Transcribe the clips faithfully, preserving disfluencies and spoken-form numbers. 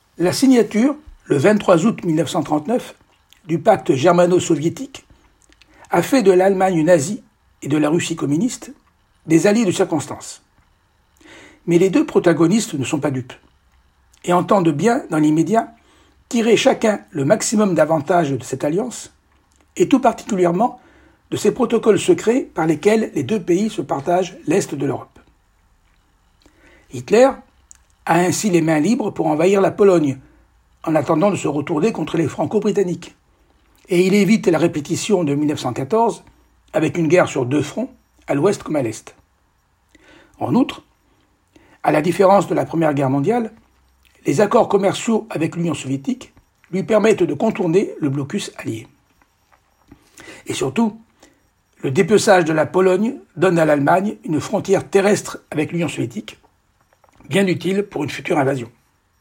La signature, le vingt-trois août mille neuf cent trente-neuf, du pacte germano-soviétique a fait de l'Allemagne nazie et de la Russie communiste des alliés de circonstance. Mais les deux protagonistes ne sont pas dupes et entendent bien, dans l'immédiat, tirer chacun le maximum d'avantages de cette alliance, et tout particulièrement de ces protocoles secrets par lesquels les deux pays se partagent l'Est de l'Europe. Hitler a ainsi les mains libres pour envahir la Pologne, en attendant de se retourner contre les Franco-Britanniques. Et il évite la répétition de mille neuf cent quatorze, avec une guerre sur deux fronts, à l'ouest comme à l'est. En outre, à la différence de la Première Guerre mondiale, les accords commerciaux avec l'Union soviétique lui permettent de contourner le blocus allié. Et surtout, le dépeçage de la Pologne donne à l'Allemagne une frontière terrestre avec l'Union soviétique, bien utile pour une future invasion.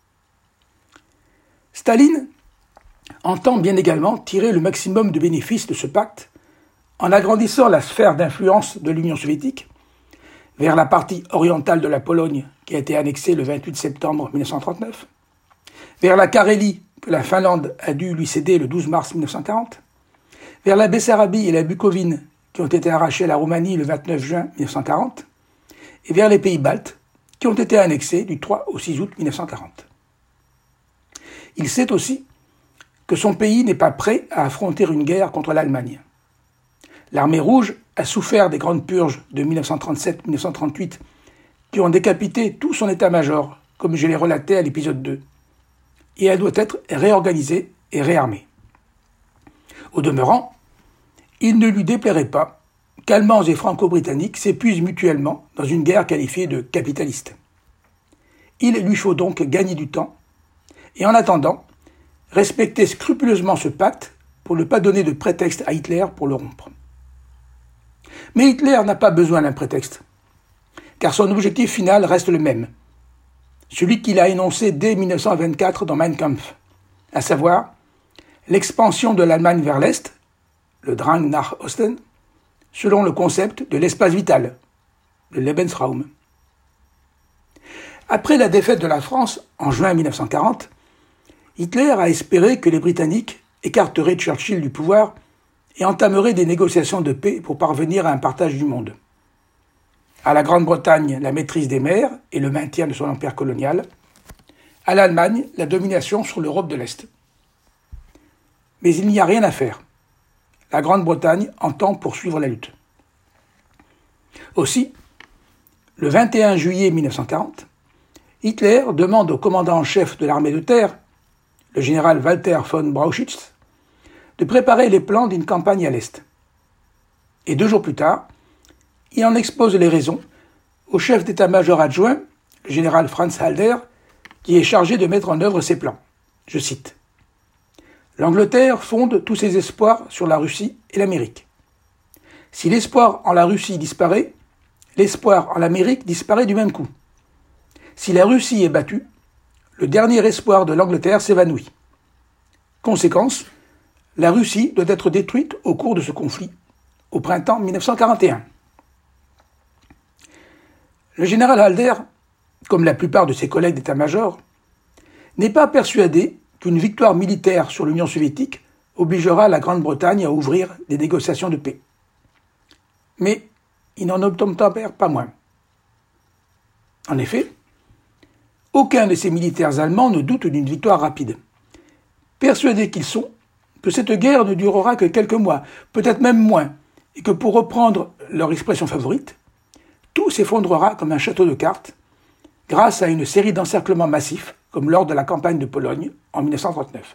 Staline entend bien également tirer le maximum de bénéfices de ce pacte en agrandissant la sphère d'influence de l'Union soviétique vers la partie orientale de la Pologne qui a été annexée le vingt-huit septembre mille neuf cent trente-neuf, vers la Carélie que la Finlande a dû lui céder le douze mars mille neuf cent quarante, vers la Bessarabie et la Bucovine qui ont été arrachées à la Roumanie le vingt-neuf juin mille neuf cent quarante, et vers les pays baltes qui ont été annexés du trois au six août mille neuf cent quarante. Il sait aussi que son pays n'est pas prêt à affronter une guerre contre l'Allemagne. L'armée rouge a souffert des grandes purges de mille neuf cent trente-sept mille neuf cent trente-huit qui ont décapité tout son état-major, comme je l'ai relaté à l'épisode deux, et elle doit être réorganisée et réarmée. Au demeurant, il ne lui déplairait pas qu'Allemands et Franco-Britanniques s'épuisent mutuellement dans une guerre qualifiée de capitaliste. Il lui faut donc gagner du temps, et en attendant, respecter scrupuleusement ce pacte pour ne pas donner de prétexte à Hitler pour le rompre. Mais Hitler n'a pas besoin d'un prétexte, car son objectif final reste le même, celui qu'il a énoncé dès mille neuf cent vingt-quatre dans Mein Kampf, à savoir l'expansion de l'Allemagne vers l'Est, le Drang nach Osten, selon le concept de l'espace vital, le Lebensraum. Après la défaite de la France en juin mille neuf cent quarante, Hitler a espéré que les Britanniques écarteraient Churchill du pouvoir et entameraient des négociations de paix pour parvenir à un partage du monde. À la Grande-Bretagne, la maîtrise des mers et le maintien de son empire colonial. À l'Allemagne, la domination sur l'Europe de l'Est. Mais il n'y a rien à faire. La Grande-Bretagne entend poursuivre la lutte. Aussi, le vingt et un juillet mille neuf cent quarante, Hitler demande au commandant en chef de l'armée de terre, le général Walter von Brauchitsch, de préparer les plans d'une campagne à l'Est. Et deux jours plus tard, il en expose les raisons au chef d'état-major adjoint, le général Franz Halder, qui est chargé de mettre en œuvre ces plans. Je cite. « L'Angleterre fonde tous ses espoirs sur la Russie et l'Amérique. Si l'espoir en la Russie disparaît, l'espoir en l'Amérique disparaît du même coup. Si la Russie est battue, le dernier espoir de l'Angleterre s'évanouit. Conséquence, la Russie doit être détruite au cours de ce conflit, au printemps mille neuf cent quarante et un. » Le général Halder, comme la plupart de ses collègues d'état-major, n'est pas persuadé qu'une victoire militaire sur l'Union soviétique obligera la Grande-Bretagne à ouvrir des négociations de paix. Mais il n'en obtempère pas moins. En effet, aucun de ces militaires allemands ne doute d'une victoire rapide, persuadés qu'ils sont que cette guerre ne durera que quelques mois, peut-être même moins, et que pour reprendre leur expression favorite, tout s'effondrera comme un château de cartes grâce à une série d'encerclements massifs comme lors de la campagne de Pologne en mille neuf cent trente-neuf.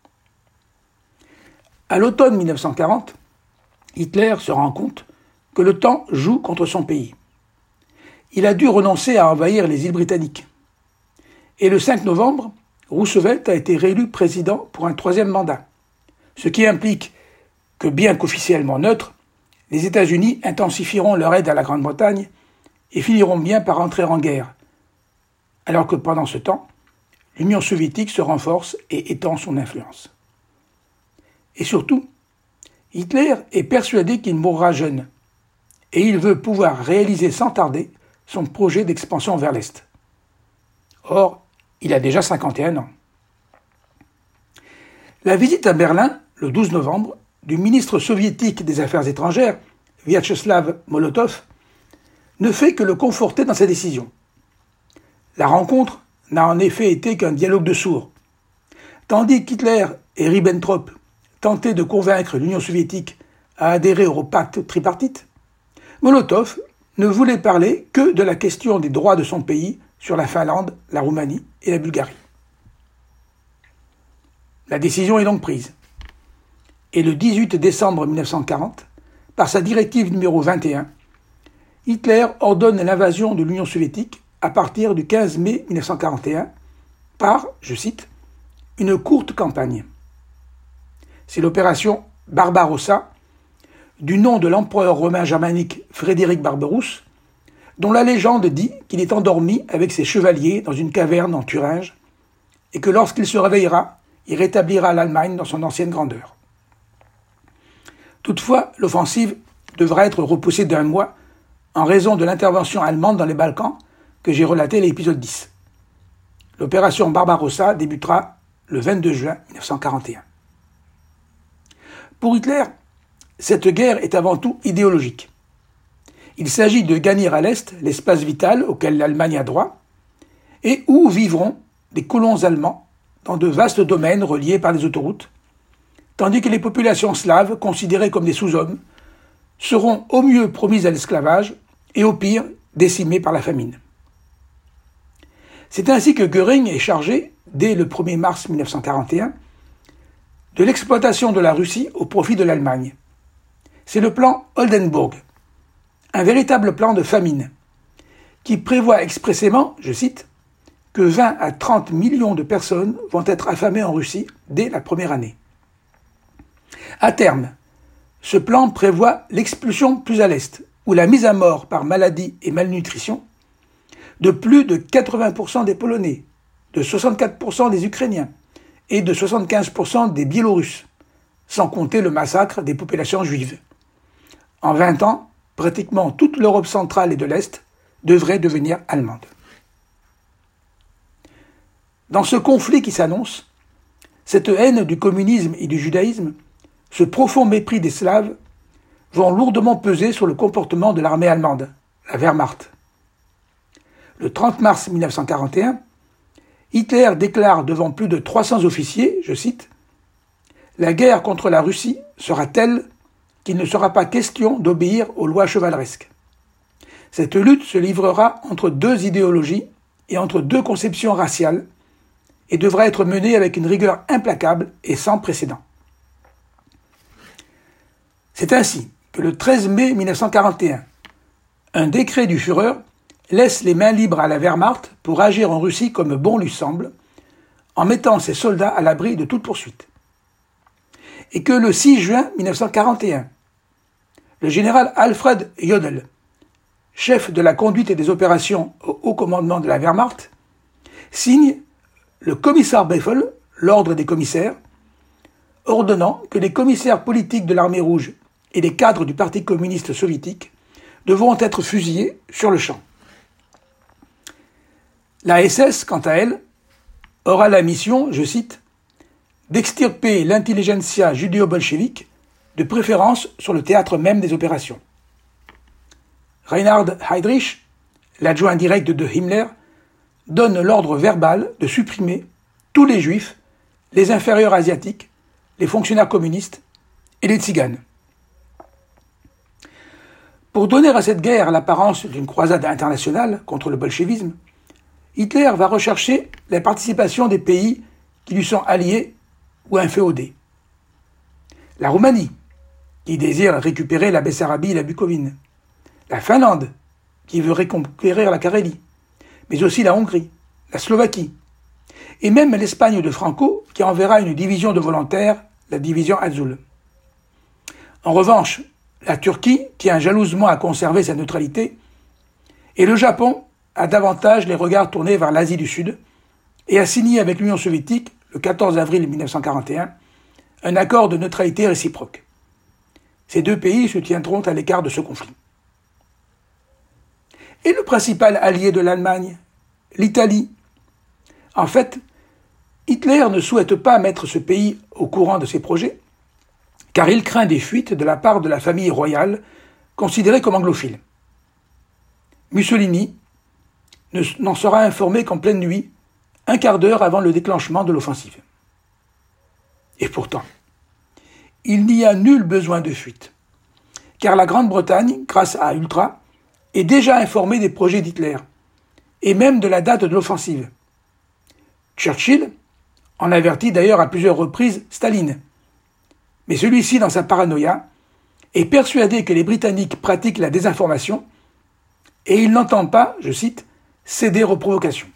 À l'automne mille neuf cent quarante, Hitler se rend compte que le temps joue contre son pays. Il a dû renoncer à envahir les îles britanniques. Et le cinq novembre, Roosevelt a été réélu président pour un troisième mandat, ce qui implique que, bien qu'officiellement neutres, les États-Unis intensifieront leur aide à la Grande-Bretagne et finiront bien par entrer en guerre, alors que pendant ce temps, l'Union soviétique se renforce et étend son influence. Et surtout, Hitler est persuadé qu'il mourra jeune, et il veut pouvoir réaliser sans tarder son projet d'expansion vers l'Est. Or, il a déjà cinquante et un ans. La visite à Berlin, le douze novembre, du ministre soviétique des Affaires étrangères, Vyacheslav Molotov, ne fait que le conforter dans sa décision. La rencontre n'a en effet été qu'un dialogue de sourds. Tandis qu'Hitler et Ribbentrop tentaient de convaincre l'Union soviétique à adhérer au pacte tripartite, Molotov ne voulait parler que de la question des droits de son pays sur la Finlande, la Roumanie et la Bulgarie. La décision est donc prise. Et le dix-huit décembre mille neuf cent quarante, par sa directive numéro vingt et un, Hitler ordonne l'invasion de l'Union soviétique à partir du quinze mai mille neuf cent quarante et un par, je cite, « une courte campagne ». C'est l'opération Barbarossa, du nom de l'empereur romain germanique Frédéric Barberousse, dont la légende dit qu'il est endormi avec ses chevaliers dans une caverne en Thuringe et que lorsqu'il se réveillera, il rétablira l'Allemagne dans son ancienne grandeur. Toutefois, l'offensive devra être repoussée d'un mois en raison de l'intervention allemande dans les Balkans que j'ai relaté à l'épisode dix. L'opération Barbarossa débutera le vingt-deux juin mille neuf cent quarante et un. Pour Hitler, cette guerre est avant tout idéologique. Il s'agit de gagner à l'Est l'espace vital auquel l'Allemagne a droit et où vivront des colons allemands dans de vastes domaines reliés par des autoroutes, tandis que les populations slaves, considérées comme des sous-hommes, seront au mieux promises à l'esclavage et au pire décimées par la famine. C'est ainsi que Göring est chargé, dès le premier mars mille neuf cent quarante et un, de l'exploitation de la Russie au profit de l'Allemagne. C'est le plan Oldenburg, un véritable plan de famine, qui prévoit expressément, je cite, que vingt à trente millions de personnes vont être affamées en Russie dès la première année. À terme, ce plan prévoit l'expulsion plus à l'est, ou la mise à mort par maladie et malnutrition, de plus de quatre-vingts pour cent des Polonais, de soixante-quatre pour cent des Ukrainiens et de soixante-quinze pour cent des Biélorusses, sans compter le massacre des populations juives. En vingt ans, pratiquement toute l'Europe centrale et de l'Est devrait devenir allemande. Dans ce conflit qui s'annonce, cette haine du communisme et du judaïsme, ce profond mépris des Slaves, vont lourdement peser sur le comportement de l'armée allemande, la Wehrmacht. Le trente mars mille neuf cent quarante et un, Hitler déclare devant plus de trois cents officiers, je cite, « La guerre contre la Russie sera telle qu'il ne sera pas question d'obéir aux lois chevaleresques. Cette lutte se livrera entre deux idéologies et entre deux conceptions raciales et devra être menée avec une rigueur implacable et sans précédent. » C'est ainsi que le treize mai mille neuf cent quarante et un, un décret du Führer laisse les mains libres à la Wehrmacht pour agir en Russie comme bon lui semble, en mettant ses soldats à l'abri de toute poursuite. Et que le six juin mille neuf cent quarante et un, le général Alfred Jodl, chef de la conduite et des opérations au haut commandement de la Wehrmacht, signe le Kommissarbefehl, l'ordre des commissaires, ordonnant que les commissaires politiques de l'armée rouge et les cadres du Parti communiste soviétique devront être fusillés sur le champ. La S S, quant à elle, aura la mission, je cite, « d'extirper l'intelligentsia judéo-bolchevique, de préférence sur le théâtre même des opérations. » Reinhard Heydrich, l'adjoint direct de Himmler, donne l'ordre verbal de supprimer tous les juifs, les inférieurs asiatiques, les fonctionnaires communistes et les tziganes. Pour donner à cette guerre l'apparence d'une croisade internationale contre le bolchevisme, Hitler va rechercher la participation des pays qui lui sont alliés ou inféodés. La Roumanie, qui désire récupérer la Bessarabie et la Bucovine. La Finlande, qui veut reconquérir la Carélie. Mais aussi la Hongrie, la Slovaquie. Et même l'Espagne de Franco, qui enverra une division de volontaires, la division Azul. En revanche, la Turquie tient jalousement à conserver sa neutralité, et le Japon a davantage les regards tournés vers l'Asie du Sud et a signé avec l'Union soviétique, le quatorze avril mille neuf cent quarante et un, un accord de neutralité réciproque. Ces deux pays se tiendront à l'écart de ce conflit. Et le principal allié de l'Allemagne, l'Italie. En fait, Hitler ne souhaite pas mettre ce pays au courant de ses projets, car il craint des fuites de la part de la famille royale, considérée comme anglophile. Mussolini n'en sera informé qu'en pleine nuit, un quart d'heure avant le déclenchement de l'offensive. Et pourtant, il n'y a nul besoin de fuite, car la Grande-Bretagne, grâce à Ultra, est déjà informée des projets d'Hitler, et même de la date de l'offensive. Churchill en avertit d'ailleurs à plusieurs reprises Staline, mais celui-ci, dans sa paranoïa, est persuadé que les Britanniques pratiquent la désinformation, et il n'entend pas, je cite, céder aux provocations.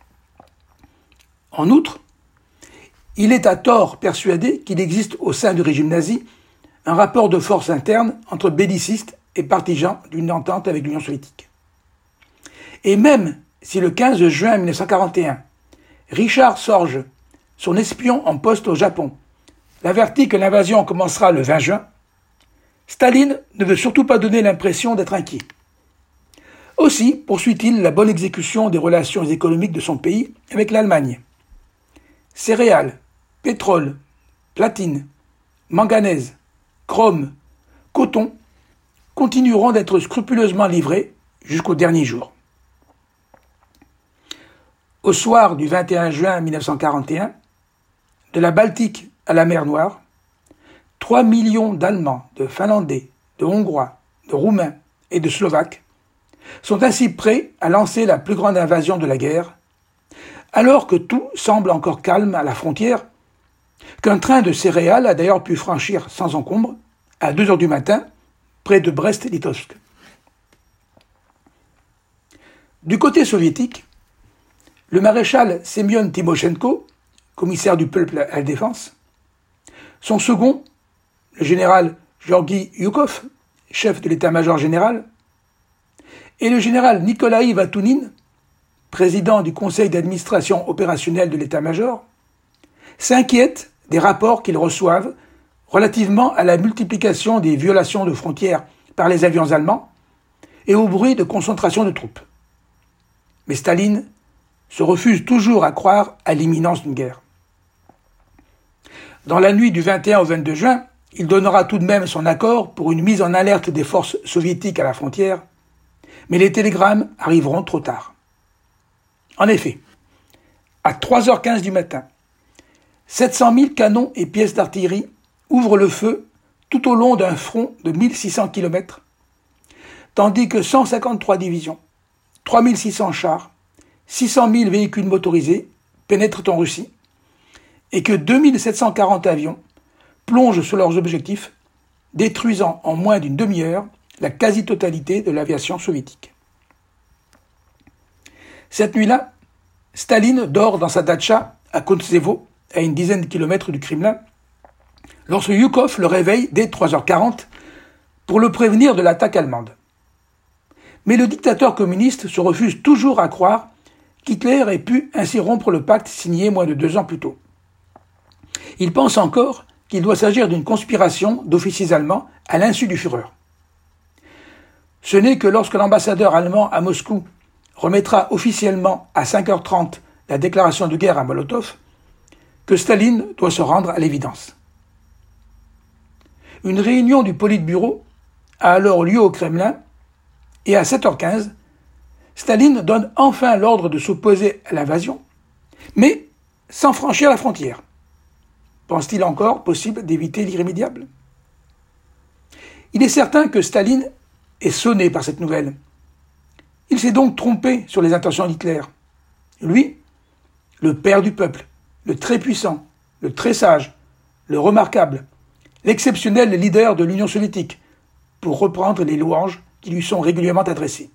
En outre, il est à tort persuadé qu'il existe au sein du régime nazi un rapport de force interne entre bellicistes et partisans d'une entente avec l'Union soviétique. Et même si le quinze juin mille neuf cent quarante et un, Richard Sorge, son espion en poste au Japon, l'avertit que l'invasion commencera le vingt juin, Staline ne veut surtout pas donner l'impression d'être inquiet. Aussi poursuit-il la bonne exécution des relations économiques de son pays avec l'Allemagne. Céréales, pétrole, platine, manganèse, chrome, coton continueront d'être scrupuleusement livrés jusqu'au dernier jour. Au soir du vingt et un juin mille neuf cent quarante et un, de la Baltique à la mer Noire, trois millions d'Allemands, de Finlandais, de Hongrois, de Roumains et de Slovaques sont ainsi prêts à lancer la plus grande invasion de la guerre, alors que tout semble encore calme à la frontière, qu'un train de céréales a d'ailleurs pu franchir sans encombre, à deux heures du matin, près de Brest-Litovsk. Du côté soviétique, le maréchal Semyon Timoshenko, commissaire du peuple à la défense, son second, le général Georgi Yukov, chef de l'état-major général, et le général Nikolai Vatounine, président du conseil d'administration opérationnelle de l'état-major, s'inquiètent des rapports qu'ils reçoivent relativement à la multiplication des violations de frontières par les avions allemands et au bruit de concentration de troupes. Mais Staline se refuse toujours à croire à l'imminence d'une guerre. Dans la nuit du vingt et un au vingt-deux juin, il donnera tout de même son accord pour une mise en alerte des forces soviétiques à la frontière, mais les télégrammes arriveront trop tard. En effet, à trois heures quinze du matin, sept cent mille canons et pièces d'artillerie ouvrent le feu tout au long d'un front de mille six cents kilomètres, tandis que cent cinquante-trois divisions, trois mille six cents chars, six cent mille véhicules motorisés pénètrent en Russie, et que deux mille sept cent quarante avions plongent sur leurs objectifs, détruisant en moins d'une demi-heure la quasi-totalité de l'aviation soviétique. Cette nuit-là, Staline dort dans sa datcha à Kontsevo, à une dizaine de kilomètres du Kremlin, lorsque Yukov le réveille dès trois heures quarante pour le prévenir de l'attaque allemande. Mais le dictateur communiste se refuse toujours à croire qu'Hitler ait pu ainsi rompre le pacte signé moins de deux ans plus tôt. Il pense encore qu'il doit s'agir d'une conspiration d'officiers allemands à l'insu du Führer. Ce n'est que lorsque l'ambassadeur allemand à Moscou remettra officiellement à cinq heures trente la déclaration de guerre à Molotov que Staline doit se rendre à l'évidence. Une réunion du Politburo a alors lieu au Kremlin et à sept heures quinze, Staline donne enfin l'ordre de s'opposer à l'invasion, mais sans franchir la frontière. Pense-t-il encore possible d'éviter l'irrémédiable ? Il est certain que Staline est sonné par cette nouvelle. Il s'est donc trompé sur les intentions d'Hitler. Lui, le père du peuple, le très puissant, le très sage, le remarquable, l'exceptionnel leader de l'Union soviétique, pour reprendre les louanges qui lui sont régulièrement adressées.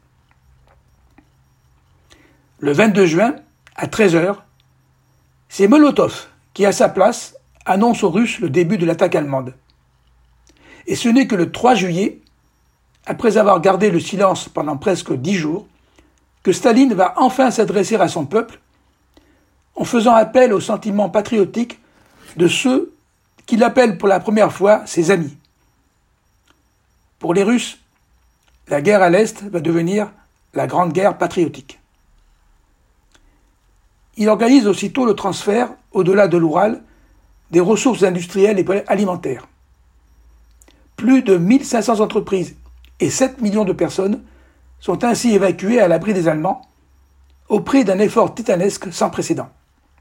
Le vingt-deux juin, à treize heures, c'est Molotov qui, à sa place, annonce aux Russes le début de l'attaque allemande. Et ce n'est que le trois juillet, après avoir gardé le silence pendant presque dix jours, que Staline va enfin s'adresser à son peuple en faisant appel aux sentiments patriotiques de ceux qu'il appelle pour la première fois ses amis. Pour les Russes, la guerre à l'Est va devenir la grande guerre patriotique. Il organise aussitôt le transfert au-delà de l'Oural, des ressources industrielles et alimentaires. Plus de mille cinq cents entreprises et sept millions de personnes sont ainsi évacuées à l'abri des Allemands, au prix d'un effort titanesque sans précédent.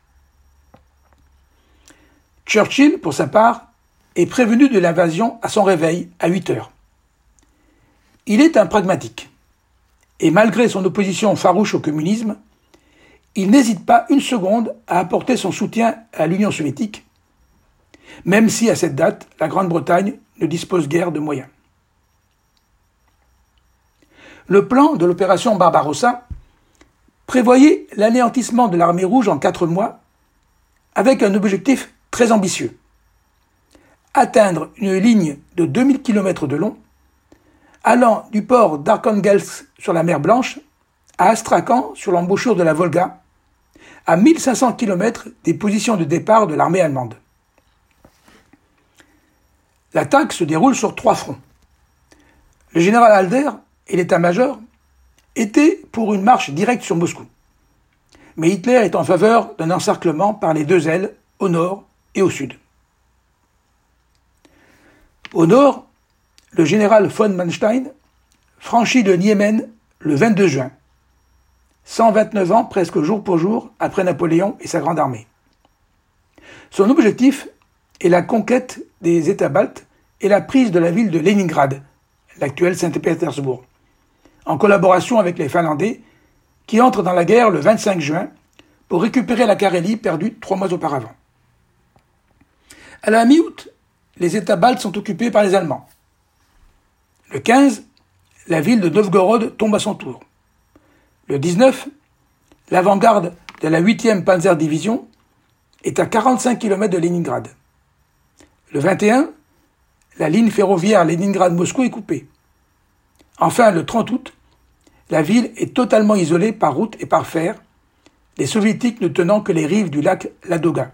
Churchill, pour sa part, est prévenu de l'invasion à son réveil à huit heures. Il est un pragmatique, et malgré son opposition farouche au communisme, il n'hésite pas une seconde à apporter son soutien à l'Union soviétique, même si à cette date, la Grande-Bretagne ne dispose guère de moyens. Le plan de l'opération Barbarossa prévoyait l'anéantissement de l'armée rouge en quatre mois avec un objectif très ambitieux. Atteindre une ligne de deux mille kilomètres de long allant du port d'Arkhangelsk sur la mer Blanche à Astrakhan sur l'embouchure de la Volga, à mille cinq cents kilomètres des positions de départ de l'armée allemande. L'attaque se déroule sur trois fronts. Le général Halder et l'état-major étaient pour une marche directe sur Moscou. Mais Hitler est en faveur d'un encerclement par les deux ailes, au nord et au sud. Au nord, le général von Manstein franchit le Niemen le vingt-deux juin, cent vingt-neuf ans presque jour pour jour après Napoléon et sa grande armée. Son objectif est la conquête des États baltes et la prise de la ville de Leningrad, l'actuel Saint-Pétersbourg, en collaboration avec les Finlandais qui entrent dans la guerre le vingt-cinq juin pour récupérer la Carélie perdue trois mois auparavant. À la mi-août, les États baltes sont occupés par les Allemands. Le quinze, la ville de Novgorod tombe à son tour. Le dix-neuf, l'avant-garde de la huitième Panzer-Division est à quarante-cinq kilomètres de Leningrad. Le vingt et un, la ligne ferroviaire Leningrad-Moscou est coupée. Enfin, le trente août, la ville est totalement isolée par route et par fer, les soviétiques ne tenant que les rives du lac Ladoga.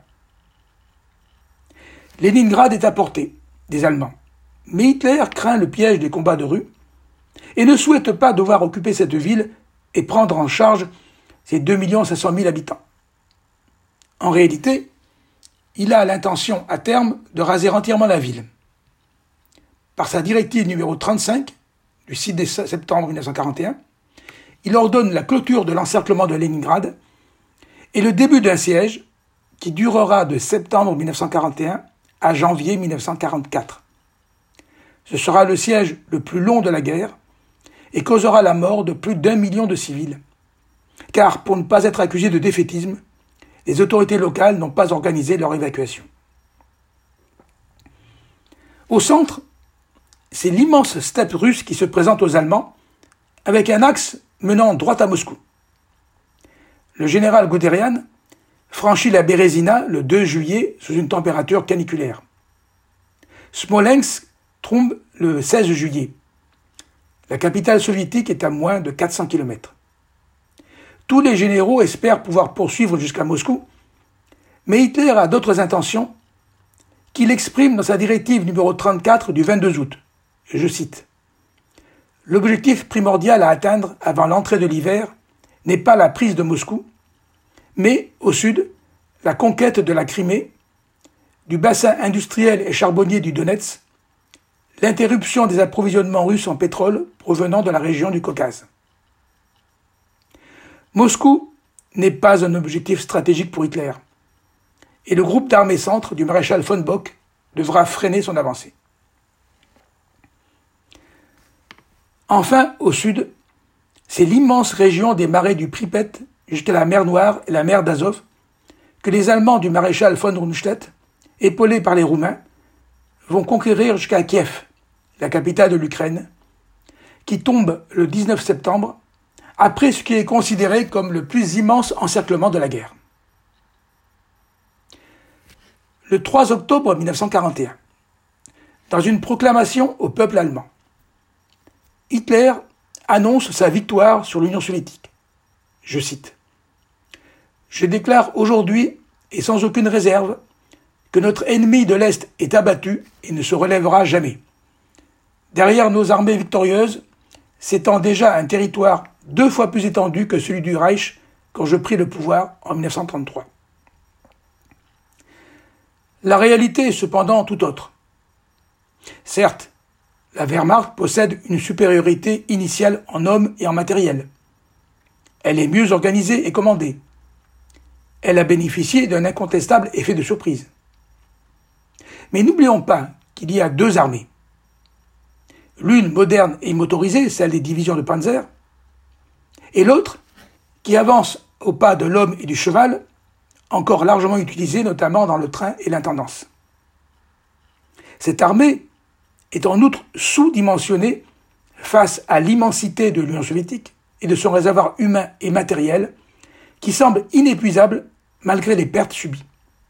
Leningrad est à portée des Allemands, mais Hitler craint le piège des combats de rue et ne souhaite pas devoir occuper cette ville et prendre en charge ses deux millions cinq cent mille habitants. En réalité, il a l'intention à terme de raser entièrement la ville. Par sa directive numéro trente-cinq du six septembre mille neuf cent quarante et un, il ordonne la clôture de l'encerclement de Leningrad et le début d'un siège qui durera de septembre mille neuf cent quarante et un à janvier mille neuf cent quarante-quatre. Ce sera le siège le plus long de la guerre et causera la mort de plus d'un million de civils. Car, pour ne pas être accusés de défaitisme, les autorités locales n'ont pas organisé leur évacuation. Au centre, c'est l'immense steppe russe qui se présente aux Allemands, avec un axe menant droit à Moscou. Le général Guderian franchit la Bérésina le deux juillet sous une température caniculaire. Smolensk tombe le seize juillet. La capitale soviétique est à moins de quatre cents kilomètres. Tous les généraux espèrent pouvoir poursuivre jusqu'à Moscou, mais Hitler a d'autres intentions qu'il exprime dans sa directive numéro trente-quatre du vingt-deux août. Je cite : « L'objectif primordial à atteindre avant l'entrée de l'hiver n'est pas la prise de Moscou, mais, au sud, la conquête de la Crimée, du bassin industriel et charbonnier du Donetsk, l'interruption des approvisionnements russes en pétrole provenant de la région du Caucase. » Moscou n'est pas un objectif stratégique pour Hitler, et le groupe d'armées centre du maréchal von Bock devra freiner son avancée. Enfin, au sud, c'est l'immense région des marais du Pripet jusqu'à la mer Noire et la mer d'Azov que les Allemands du maréchal von Rundstedt, épaulés par les Roumains, vont conquérir jusqu'à Kiev, la capitale de l'Ukraine, qui tombe le dix-neuf septembre, après ce qui est considéré comme le plus immense encerclement de la guerre. Le trois octobre mille neuf cent quarante et un, dans une proclamation au peuple allemand, Hitler annonce sa victoire sur l'Union soviétique. Je cite : « Je déclare aujourd'hui, et sans aucune réserve, que notre ennemi de l'Est est abattu et ne se relèvera jamais. Derrière nos armées victorieuses s'étend déjà un territoire deux fois plus étendu que celui du Reich quand je pris le pouvoir en mille neuf cent trente-trois. » La réalité est cependant tout autre. Certes, la Wehrmacht possède une supériorité initiale en hommes et en matériel. Elle est mieux organisée et commandée. Elle a bénéficié d'un incontestable effet de surprise. Mais n'oublions pas qu'il y a deux armées. L'une moderne et motorisée, celle des divisions de Panzer, et l'autre qui avance au pas de l'homme et du cheval, encore largement utilisée notamment dans le train et l'intendance. Cette armée est en outre sous-dimensionnée face à l'immensité de l'Union soviétique et de son réservoir humain et matériel qui semble inépuisable malgré les pertes subies.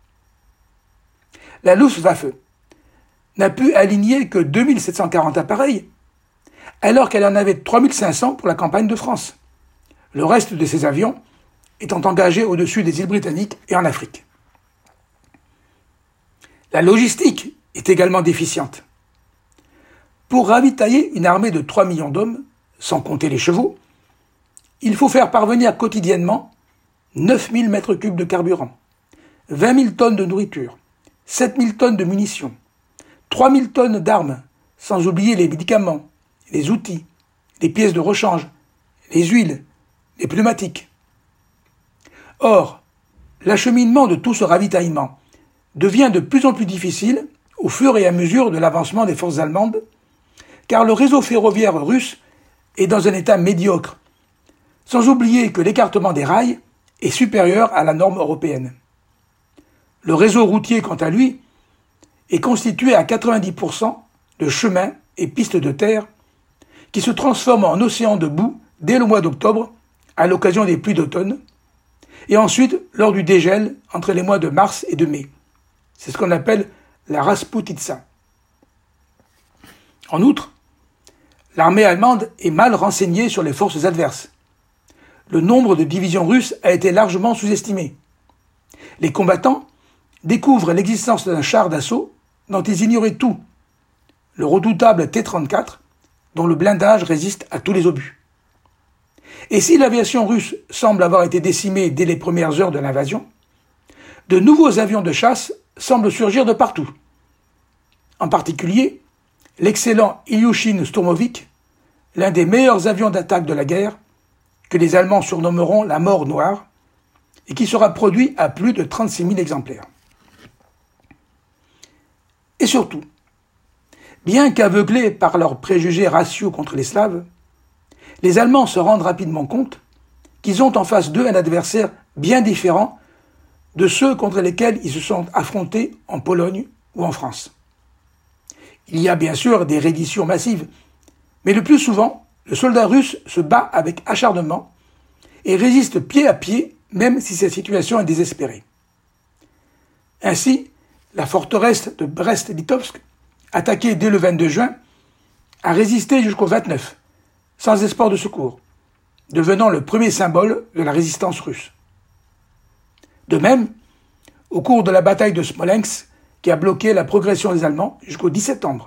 La Luftwaffe n'a pu aligner que deux mille sept cent quarante appareils, alors qu'elle en avait trois mille cinq cents pour la campagne de France, le reste de ses avions étant engagés au-dessus des îles britanniques et en Afrique. La logistique est également déficiente. Pour ravitailler une armée de trois millions d'hommes, sans compter les chevaux, il faut faire parvenir quotidiennement neuf mille mètres cubes de carburant, vingt mille tonnes de nourriture, sept mille tonnes de munitions, trois mille tonnes d'armes, sans oublier les médicaments, les outils, les pièces de rechange, les huiles, les pneumatiques. Or, l'acheminement de tout ce ravitaillement devient de plus en plus difficile au fur et à mesure de l'avancement des forces allemandes, car le réseau ferroviaire russe est dans un état médiocre, sans oublier que l'écartement des rails est supérieur à la norme européenne. Le réseau routier, quant à lui, est constitué à quatre-vingt-dix pour cent de chemins et pistes de terre qui se transforment en océan de boue dès le mois d'octobre, à l'occasion des pluies d'automne, et ensuite lors du dégel entre les mois de mars et de mai. C'est ce qu'on appelle la Rasputitsa. En outre, l'armée allemande est mal renseignée sur les forces adverses. Le nombre de divisions russes a été largement sous-estimé. Les combattants découvrent l'existence d'un char d'assaut dont ils ignoraient tout, le redoutable T trente-quatre, dont le blindage résiste à tous les obus. Et si l'aviation russe semble avoir été décimée dès les premières heures de l'invasion, de nouveaux avions de chasse semblent surgir de partout. En particulier, l'excellent Ilyushin Sturmovik, l'un des meilleurs avions d'attaque de la guerre, que les Allemands surnommeront la mort noire, et qui sera produit à plus de trente-six mille exemplaires. Et surtout, bien qu'aveuglés par leurs préjugés raciaux contre les Slaves, les Allemands se rendent rapidement compte qu'ils ont en face d'eux un adversaire bien différent de ceux contre lesquels ils se sont affrontés en Pologne ou en France. Il y a bien sûr des redditions massives, mais le plus souvent, le soldat russe se bat avec acharnement et résiste pied à pied, même si sa situation est désespérée. Ainsi, la forteresse de Brest-Litovsk, attaquée dès le vingt-deux juin, a résisté jusqu'au vingt-neuf, sans espoir de secours, devenant le premier symbole de la résistance russe. De même, au cours de la bataille de Smolensk, qui a bloqué la progression des Allemands jusqu'au dix septembre.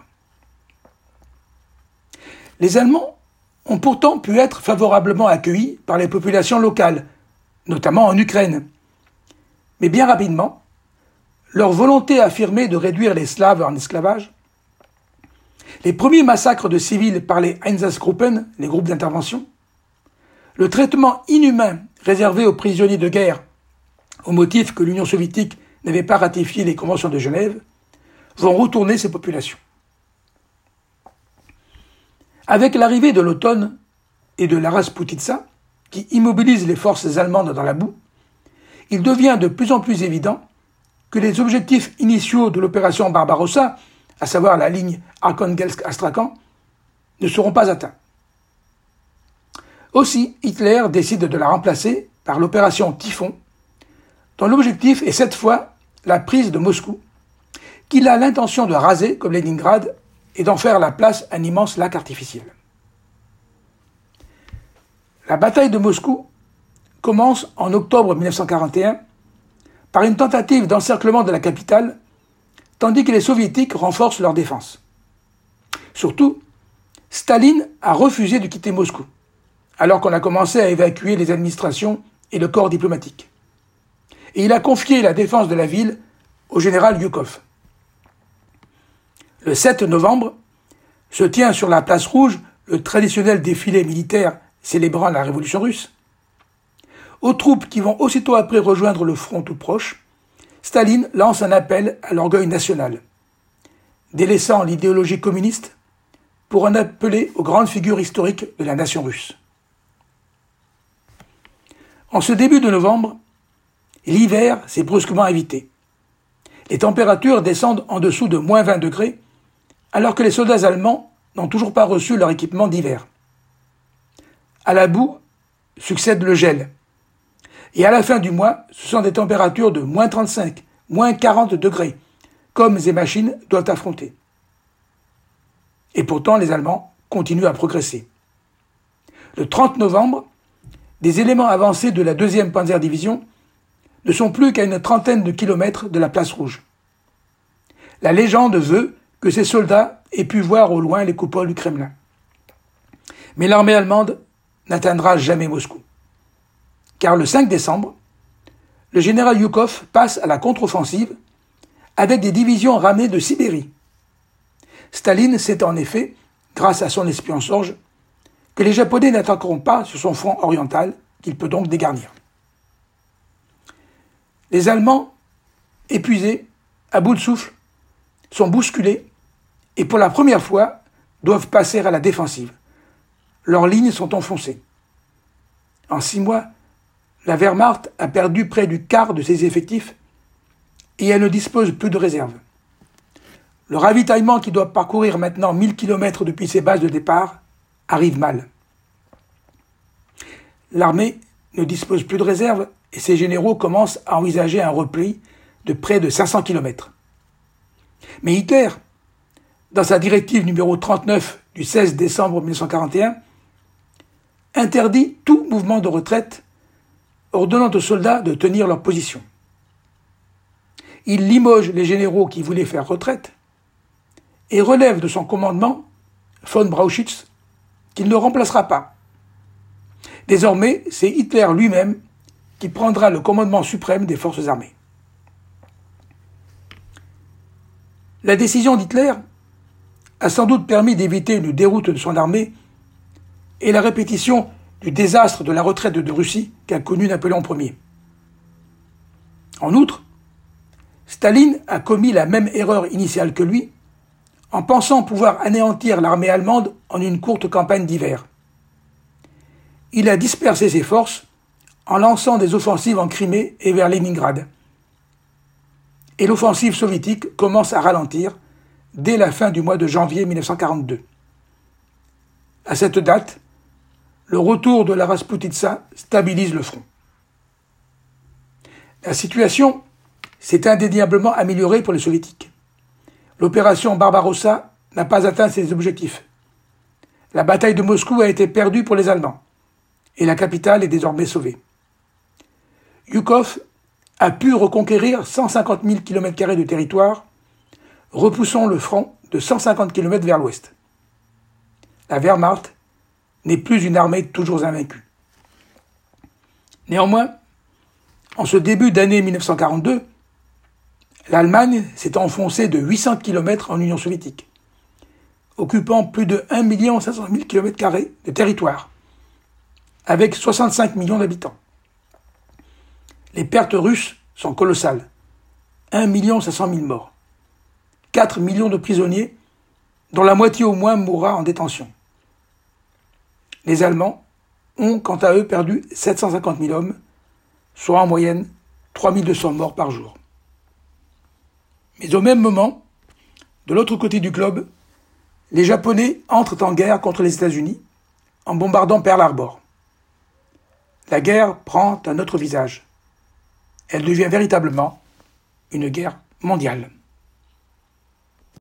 Les Allemands ont pourtant pu être favorablement accueillis par les populations locales, notamment en Ukraine. Mais bien rapidement, leur volonté affirmée de réduire les Slaves en esclavage, les premiers massacres de civils par les Einsatzgruppen, les groupes d'intervention, le traitement inhumain réservé aux prisonniers de guerre, au motif que l'Union soviétique n'avait pas ratifié les conventions de Genève, vont retourner ces populations. Avec l'arrivée de l'automne et de la Rasputitsa, qui immobilise les forces allemandes dans la boue, il devient de plus en plus évident que les objectifs initiaux de l'opération Barbarossa, à savoir la ligne Arkhangelsk-Astrakhan, ne seront pas atteints. Aussi, Hitler décide de la remplacer par l'opération Typhon, dont l'objectif est cette fois la prise de Moscou, qu'il a l'intention de raser comme Leningrad et d'en faire la place un immense lac artificiel. La bataille de Moscou commence en octobre mille neuf cent quarante et un par une tentative d'encerclement de la capitale, tandis que les soviétiques renforcent leur défense. Surtout, Staline a refusé de quitter Moscou, alors qu'on a commencé à évacuer les administrations et le corps diplomatique. Et il a confié la défense de la ville au général Yukov. Le sept novembre se tient sur la place rouge le traditionnel défilé militaire célébrant la révolution russe. Aux troupes qui vont aussitôt après rejoindre le front tout proche, Staline lance un appel à l'orgueil national, délaissant l'idéologie communiste pour en appeler aux grandes figures historiques de la nation russe. En ce début de novembre, l'hiver s'est brusquement invité. Les températures descendent en dessous de moins vingt degrés, alors que les soldats allemands n'ont toujours pas reçu leur équipement d'hiver. À la boue succède le gel. Et à la fin du mois, ce sont des températures de moins trente-cinq, moins quarante degrés, qu'hommes et machines doivent affronter. Et pourtant, les Allemands continuent à progresser. Le trente novembre, des éléments avancés de la deuxième Panzerdivision ne sont plus qu'à une trentaine de kilomètres de la place rouge. La légende veut que ces soldats aient pu voir au loin les coupoles du Kremlin. Mais l'armée allemande n'atteindra jamais Moscou. Car le cinq décembre, le général Yukov passe à la contre-offensive avec des divisions ramenées de Sibérie. Staline sait en effet, grâce à son espion Sorge, que les Japonais n'attaqueront pas sur son front oriental, qu'il peut donc dégarnir. Les Allemands, épuisés, à bout de souffle, sont bousculés et pour la première fois doivent passer à la défensive. Leurs lignes sont enfoncées. En six mois, la Wehrmacht a perdu près du quart de ses effectifs et elle ne dispose plus de réserve. Le ravitaillement qui doit parcourir maintenant mille kilomètres depuis ses bases de départ arrive mal. L'armée ne dispose plus de réserve et ses généraux commencent à envisager un repli de près de cinq cents kilomètres. Mais Hitler, dans sa directive numéro trente-neuf du seize décembre mille neuf cent quarante et un, interdit tout mouvement de retraite, ordonnant aux soldats de tenir leur position. Il limoge les généraux qui voulaient faire retraite et relève de son commandement von Brauchitsch, qu'il ne remplacera pas. Désormais, c'est Hitler lui-même qui prendra le commandement suprême des forces armées. La décision d'Hitler a sans doute permis d'éviter une déroute de son armée et la répétition du désastre de la retraite de Russie qu'a connu Napoléon Ier. En outre, Staline a commis la même erreur initiale que lui en pensant pouvoir anéantir l'armée allemande en une courte campagne d'hiver. Il a dispersé ses forces en lançant des offensives en Crimée et vers Leningrad. Et l'offensive soviétique commence à ralentir dès la fin du mois de janvier mille neuf cent quarante-deux. À cette date, le retour de la Rasputitsa stabilise le front. La situation s'est indéniablement améliorée pour les soviétiques. L'opération Barbarossa n'a pas atteint ses objectifs. La bataille de Moscou a été perdue pour les Allemands et la capitale est désormais sauvée. Yukov a pu reconquérir cent cinquante mille kilomètres carrés de territoire, repoussant le front de cent cinquante kilomètres vers l'ouest. La Wehrmacht n'est plus une armée toujours invaincue. Néanmoins, en ce début d'année mille neuf cent quarante-deux, l'Allemagne s'est enfoncée de huit cents kilomètres en Union soviétique, occupant plus de un million cinq cent mille kilomètres carrés de territoire, avec soixante-cinq millions d'habitants. Les pertes russes sont colossales, un million cinq cent mille morts, quatre millions de prisonniers, dont la moitié au moins mourra en détention. Les Allemands ont, quant à eux, perdu sept cent cinquante mille hommes, soit en moyenne trois mille deux cents morts par jour. Mais au même moment, de l'autre côté du globe, les Japonais entrent en guerre contre les États-Unis en bombardant Pearl Harbor. La guerre prend un autre visage. Elle devient véritablement une guerre mondiale.